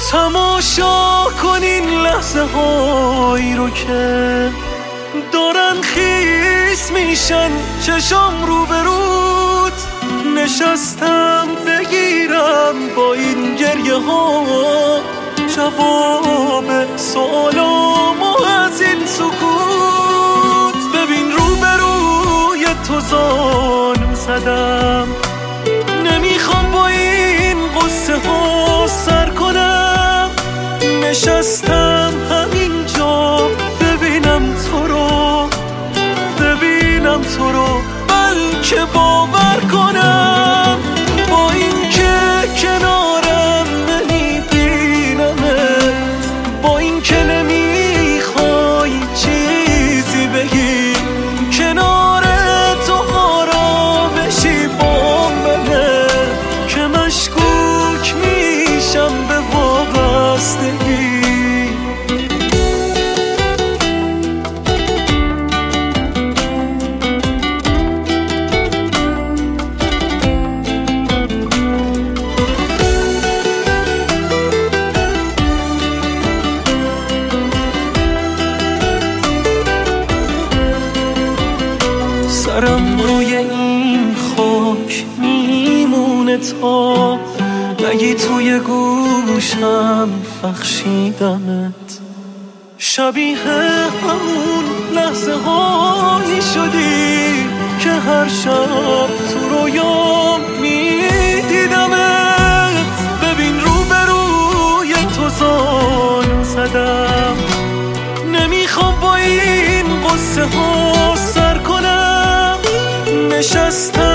تماشا کن این لحظه هایی رو که دارن خیس میشن چشام رو به رود. نشستم بگیرم با این گریه ها جواب سوالامو از این سکوت. ببین رو به روی تو زانو زدم، نمیخوام با این قصه ها سر کنم. نشستم همینجا ببینم تو رو بلکه باور کنم. با این که کنارم نمیبینمت، با این که نمیخوای چیزی بگی، کنار تو آرامشی با منه که مشکوک میشم به وابستگی. سرم روی این خاک میمونه تا نگی توی گوشم بخشیدمت. شبیه همون لحظه هایی شدی که هر شب تو رویام میدیدمت. ببین رو به روی تو زانو زدم، نمیخوام با این قصه ها سر کنم. نشستم